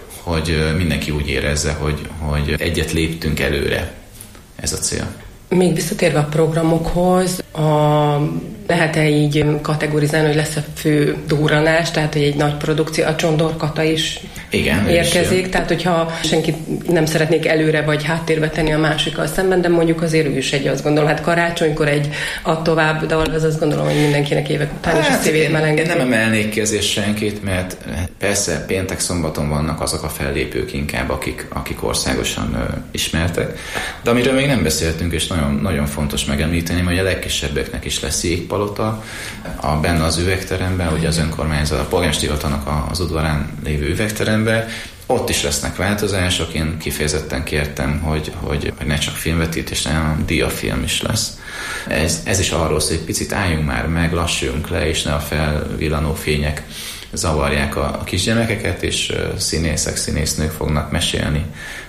hogy mindenki úgy érezze, hogy, hogy egyet léptünk előre. Ez a cél. Még visszatérve a programokhoz, a, lehet-e így kategorizálni, hogy lesz a fő durranás, tehát hogy egy nagy produkció, a Csondorkata is igen, érkezik, is. Tehát hogyha senki nem szeretnék előre vagy háttérbe tenni a másikkal szemben, de mondjuk azért ő is egy, azt gondolom, hát karácsonykor egy ad tovább, de az azt gondolom, hogy mindenkinek évek után hát, is a szívét melengeti. Nem emelnék ki ezért senkit, mert persze péntek-szombaton vannak azok a fellépők inkább, akik, akik országosan ö, ismertek, de amiről még nem beszéltünk, és nagyon, nagyon fontos megemlíteni, hogy a legkisebbeknek is lesz jégpalota, a, benne az üvegteremben, ugye az önkormányzat, a polgármesteri hivatalnak az udvarán lévő üvegteremben, ott is lesznek változások, én kifejezetten kértem, hogy, hogy, hogy ne csak filmvetítés, hanem diafilm is lesz. Ez, ez is arról szól, hogy picit álljunk már meg, lassuljunk le, és ne a felvillanó fények zavarják a, a kisgyermekeket, és színészek, színésznők fognak mesélni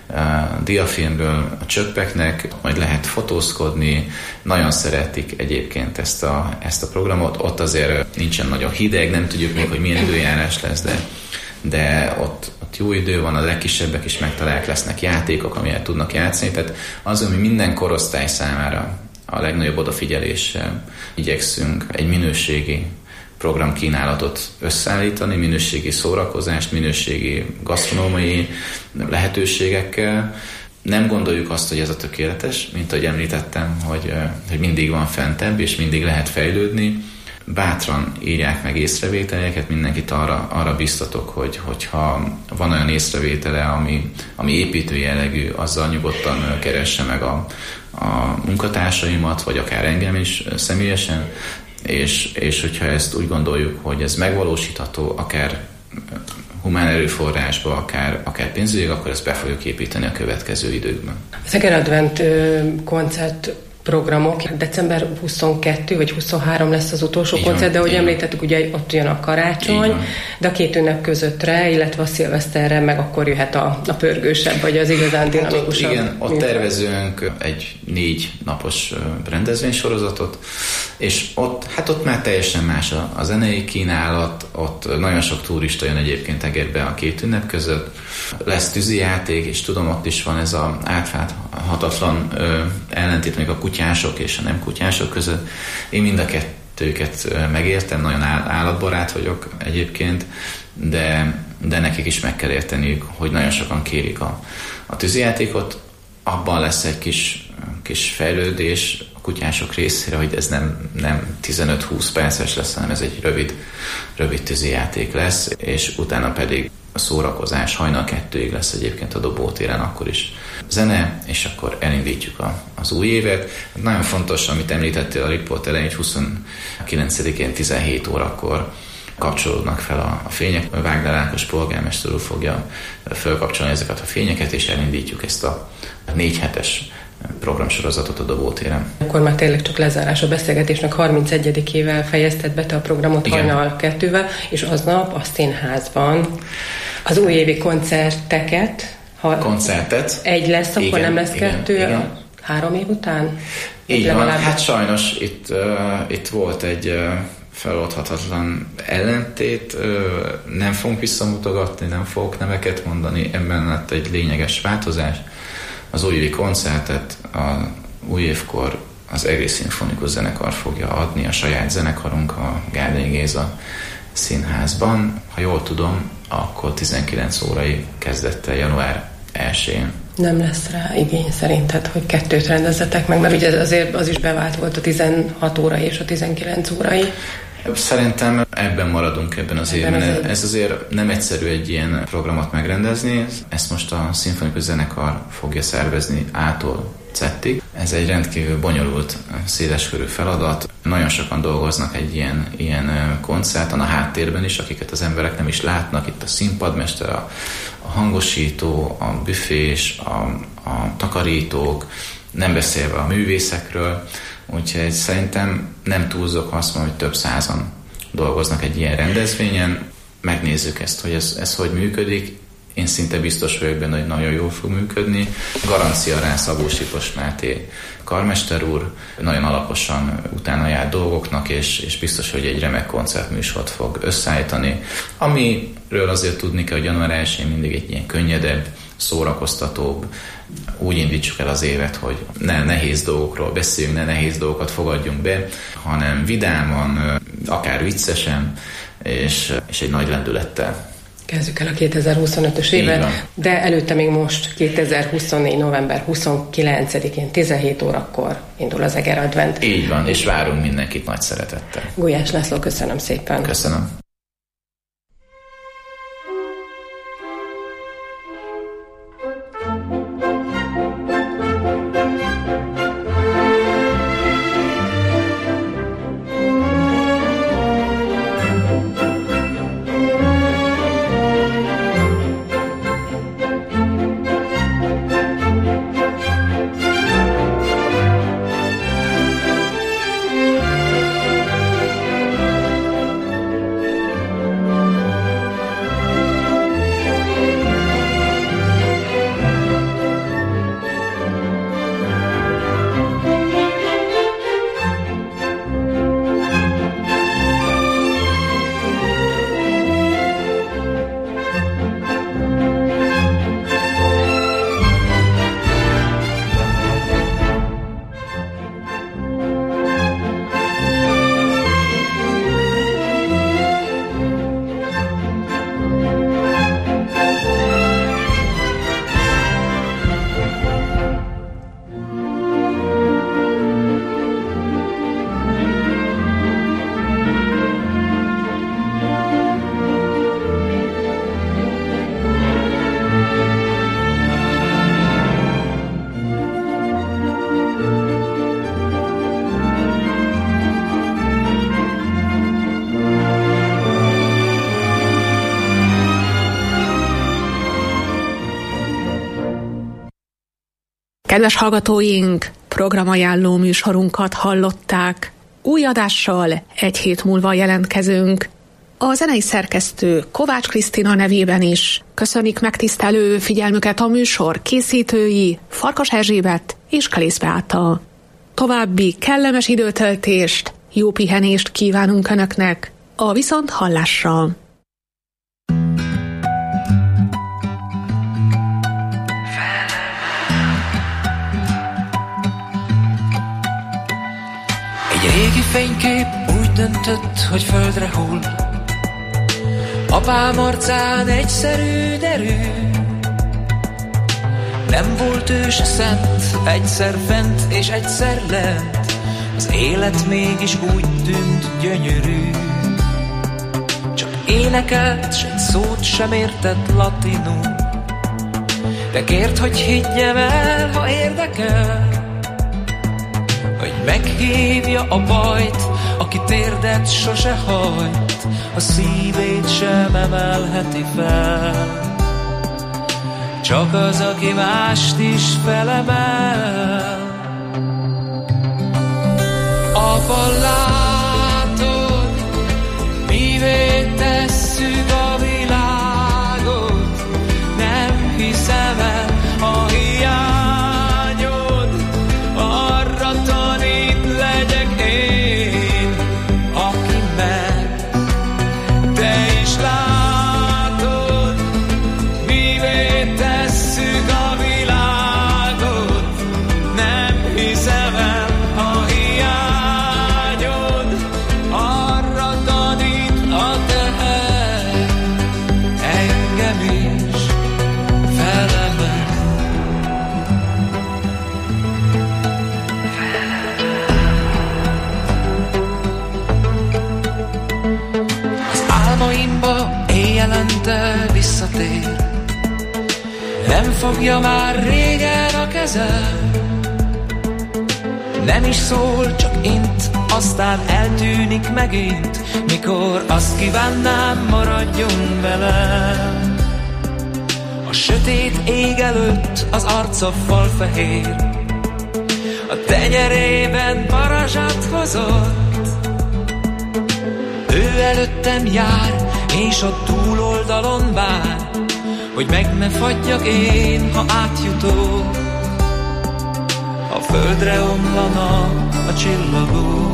a diafilmről a csöppeknek, majd lehet fotózkodni, nagyon szeretik egyébként ezt a, ezt a programot, ott azért nincsen nagyon hideg, nem tudjuk még, hogy milyen időjárás lesz, de, de ott, ott jó idő van, a legkisebbek is megtalálják, lesznek játékok, amelyet tudnak játszani, tehát az, ami minden korosztály számára a legnagyobb odafigyeléssel igyekszünk egy minőségi programkínálatot összeállítani, minőségi szórakozást, minőségi gasztronómiai lehetőségekkel. Nem gondoljuk azt, hogy ez a tökéletes, mint ahogy említettem, hogy, hogy mindig van fentebb, és mindig lehet fejlődni. Bátran írják meg észrevételeket, mindenkit arra, arra biztatok, hogy, hogyha van olyan észrevétele, ami, ami építő jellegű, azzal nyugodtan keresse meg a, a munkatársaimat, vagy akár engem is személyesen, és, és hogyha ezt úgy gondoljuk, hogy ez megvalósítható, akár humán erőforrásba, akár, akár pénzügyileg, akkor ezt be fogjuk építeni a következő időkben. Az Eger Advent koncert programok. december huszonkettő vagy huszonhárom lesz az utolsó így koncert, van, de ahogy említettük, ugye ott jön a karácsony, de a két ünnep közöttre, illetve a szilveszterre meg akkor jöhet a, a pörgősebb, vagy az igazán dinamikusabb. Hát ott, igen, ott tervezünk egy négy napos rendezvénysorozatot, és ott, hát ott már teljesen más a, a zenei kínálat, ott nagyon sok turista jön egyébként Egerbe a két ünnep között, lesz tűzijáték, és tudom, ott is van ez az átfáthatatlan ellentét még a kutyások és a nem kutyások között. Én mind a kettőket megértem, nagyon állatbarát vagyok egyébként, de, de nekik is meg kell érteniük, hogy nagyon sokan kérik a, a tűzijátékot. Abban lesz egy kis, kis fejlődés a kutyások részére, hogy ez nem, nem tizenöt-húsz perces lesz, hanem ez egy rövid, rövid tűzijáték lesz, és utána pedig a szórakozás hajnal kettőig lesz egyébként a Dobótéren, akkor is zene, és akkor elindítjuk a, az új évet. Nagyon fontos, amit említettél a riport elején, hogy huszonkilencedikén tizenhét órakor kapcsolódnak fel a, a fények. Vágdál Ákos polgármester úr fogja felkapcsolni ezeket a fényeket, és elindítjuk ezt a négy hetes programsorozatot a Dobótéren. Akkor már tényleg csak lezárás a beszélgetésnek, harmincegyedikével fejezted be te a programot hajnal kettővel, és aznap a színházban az újévi koncerteket. Ha koncertet. Egy lesz, akkor igen, nem lesz igen, kettő, igen. három év után? Így van, hát sajnos itt, uh, itt volt egy uh, feloldhatatlan ellentét, uh, nem fogunk visszamutogatni, nem fogok neveket mondani, ebben lett egy lényeges változás. Az újévi koncertet a új évkor az egész szimfonikus zenekar fogja adni, a saját zenekarunk a Gárdonyi Géza színházban. Ha jól tudom, akkor tizenkilenc órai kezdettel január elsején. Nem lesz rá igény szerinted, hogy kettőt rendezzetek meg, mert ugye azért az is bevált volt a tizenhat órai és a tizenkilenc órai. Szerintem ebben maradunk ebben az ebben évben. Az Ez azért nem egyszerű egy ilyen programot megrendezni. Ezt most a szimfonikus zenekar fogja szervezni A-tól Z-ig. Ez egy rendkívül bonyolult, széleskörű feladat. Nagyon sokan dolgoznak egy ilyen, ilyen koncerten, a háttérben is, akiket az emberek nem is látnak. Itt a színpadmester, a, a hangosító, a büfés, a, a takarítók, nem beszélve a művészekről. Úgyhogy szerintem nem túlzok azt mondom, hogy több százan dolgoznak egy ilyen rendezvényen. Megnézzük ezt, hogy ez, ez hogy működik. Én szinte biztos vagyok benne, hogy nagyon jól fog működni. Garancia rá Szabó Sipos Máté karmester úr nagyon alaposan utána jár dolgoknak, és, és biztos, hogy egy remek koncertműsort fog összeállítani. Amiről azért tudni kell, hogy január elsején mindig egy ilyen könnyedebb, szórakoztatóbb, úgy indítsuk el az évet, hogy ne nehéz dolgokról beszéljünk, ne nehéz dolgokat fogadjunk be, hanem vidáman, akár viccesen, és, és egy nagy lendülettel. Kezdjük el a kétezer-huszonötös évet, de előtte még most kétezer-huszonnégy. november huszonkilencedikén tizenhét órakor indul az Eger Advent. Így van, és várunk mindenkit nagy szeretettel. Gulyás László, köszönöm szépen. Köszönöm. Kedves hallgatóink, programajánló műsorunkat hallották. Új adással egy hét múlva jelentkezünk. A zenei szerkesztő Kovács Krisztina nevében is köszönik megtisztelő figyelmüket a műsor készítői Farkas Erzsébet és Kalész Beáta. További kellemes időtöltést, jó pihenést kívánunk Önöknek a viszont hallásra. Egy régi fénykép úgy döntött, hogy földre hull. Apám arcán egyszerű derű. Nem volt ő se szent, egyszer fent és egyszer lent. Az élet mégis úgy tűnt gyönyörű. Csak énekelt, s egy szót sem értett latinul. De kért, hogy higgyem el, ha érdekel, hogy meghívja a bajt, aki térdet sose hajt, a szívét sem emelheti fel. Csak az, aki mást is felemel. Apa, látod, mivé tesszük a világot, nem hiszem el a hiányod, arra tanít. bejelente visszatér. Nem fogja már régen a kezem, nem is szól, csak int, aztán eltűnik megint, mikor azt kívánnám, maradjon velem. A sötét ég előtt az arca falfehér, a tenyerében parazsat hozott. Ő előttem jár, és a túloldalon vár, hogy meg ne fagyjak én, ha átjutok. A földre omlanak a csillagok.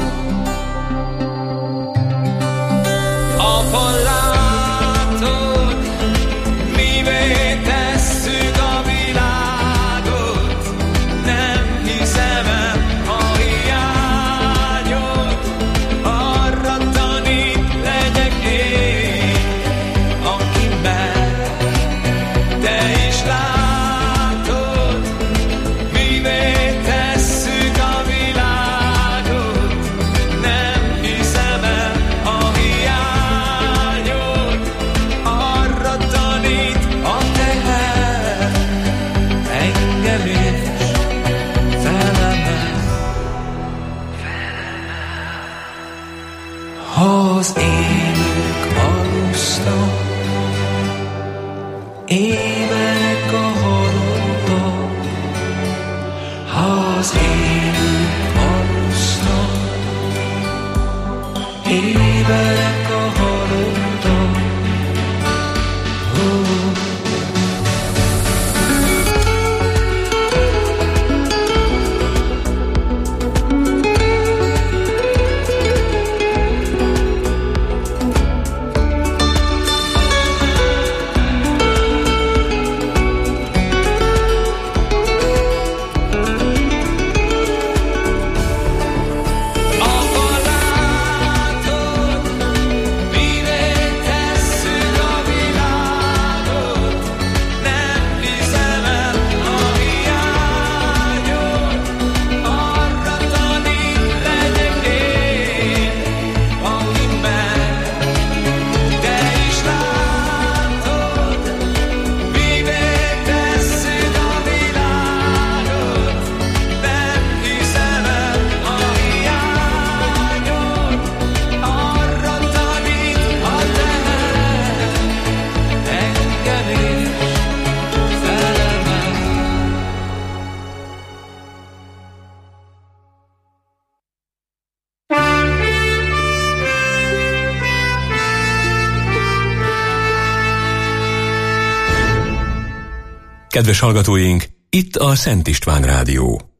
Apa, látod, mivé tesszük a világot. Nem hiszem el a hiányot, arra tanít legyek én, aki mer. Te is látod, mivé tesszük a világot. Nem hiszem el a hiányot, arra tanít a teher, engem is felemel. Ha az élők alusznak, éberek a halottak. Ha az élők alusznak, éberek a halottak. Oh. Kedves hallgatóink, itt a Szent István Rádió.